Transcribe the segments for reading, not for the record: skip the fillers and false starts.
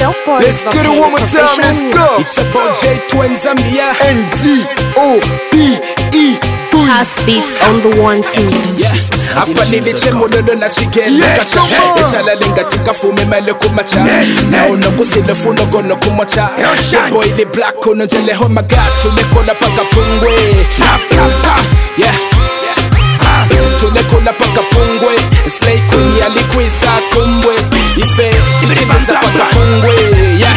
Let's get it one more time, let's go. It's about J2 and Zambia. N-D-O-P-E House beats on the 1-2. Yeah, hapa nilichemololo na chigelo kacha Echala linga tika fume mele kumacha Naona kusile funo gono kumacha Boy the black kono jele ho magatu Tunekola paka pungwe Yeah Tunekola paka pungwe Slay queen ya likwisa kumbwe Ife ichimeza paka pungwe Yeah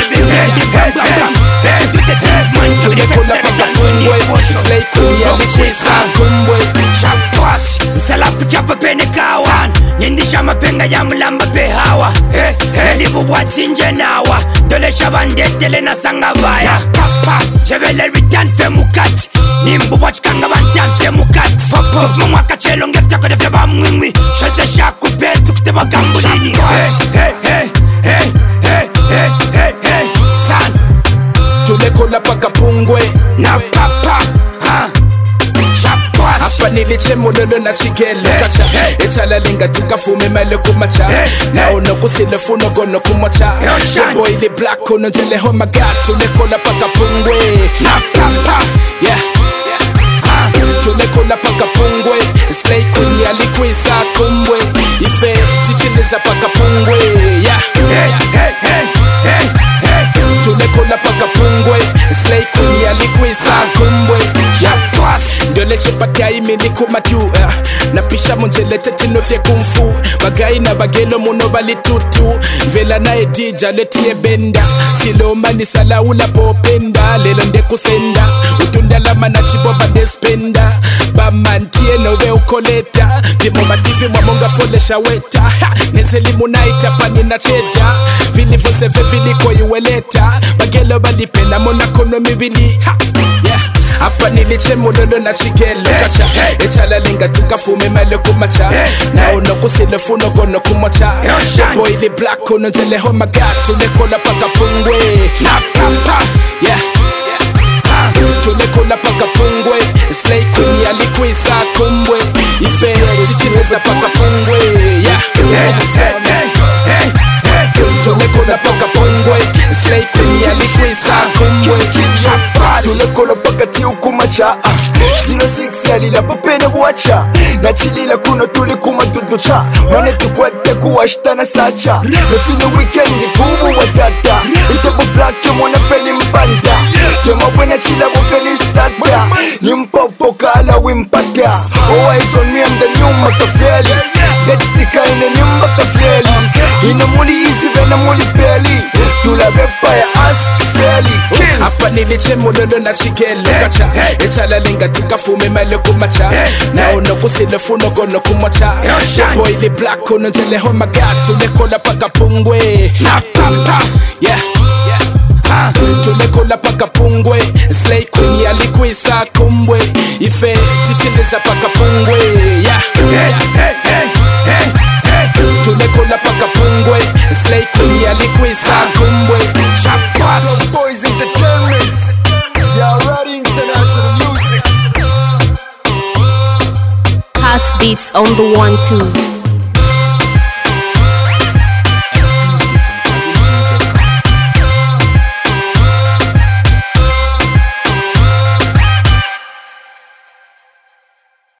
Tunekola paka pungwe Slay queen ya likwisa kumbwe Nsala picha papene kawan Nindisha mapenga ya mulamba pehawa Elibu watinje nawa Dole shabandetele na sangavaya Chevele return fe mukati Nimbu wachikanga bantan fe mukati Fof mwa kachelo ngefta kode fe ba mwingwi Shose shaku betu kuteba gambulini San Tunekola paka pungwe Na papa Hapa nilichemololo na chigelo kacha Echala linga tika fume mele kumacha Naona kusile funo gono kumacha Boy the black kono jele ho magatu Tunekola paka pungwe Yeah Tunekola paka pungwe Slay queen ya likwisa kumbwe Ife tichiliza paka pungwe Yeah Tunekola paka pungwe Slay queen ya likwisa kumbwe Yeah Ndole shepatia imini kumatu Napisha monjele tetino fye kumfu Bagai na bagelo muno bali tutu Vela na edija letie benda Siloma ni sala ula popenda Lelo nde kusenda Utunda lama na chiboba ndespenda Bamantie no we ukoleta Vimo mativi mwamonga fole shaweta Nezeli munaita pani na cheta Vili voseve vili kwa yuweleta Bagelo bali pena mona kono mibili Yeah Hapa nilichemololo na chigelo kacha Echala linga tika fume mele kumacha Naona kusile funo gono kumacha Boy the black kono jele ho magatu Tunekola paka pungwe Yeah Tunekola paka pungwe Slay queen ya likwisa kumbwe Ife tichimeza paka pungwe Yeah Tunekola paka pungwe Slay queen ya likwisa kumbwe Tunekola paka tiu kumacha 06 yalila papene buwacha Nachilila kuno tuli kumaduducha Mane tukwete kuwashitana sacha Nefine weekend kubu wadata Itebo blake mwana feli mbanda Kema wena chila wafeli stata Nimpopo kala wimpaka Always on me I'm the new Machiavelli Lechitika ine nyumba kafyeli Ina muli easy vena muli peli Tula vepa ya ask feli Hapa nilichemololo na chigelo kacha Echala linga tika fume mele kumacha Naona kusile funo gono kumacha Boy the black kono jele ho magatu Tunekola paka pungwe Yeah Tunekola paka pungwe Slay queen ya likwisa kumbwe Ife tichiliza paka pungwe Yeah Tunekola paka pungwe Slay queen ya likwisa kumbwe Boys Entertainment. Y'all ready? International music. House beats on the 1-2s.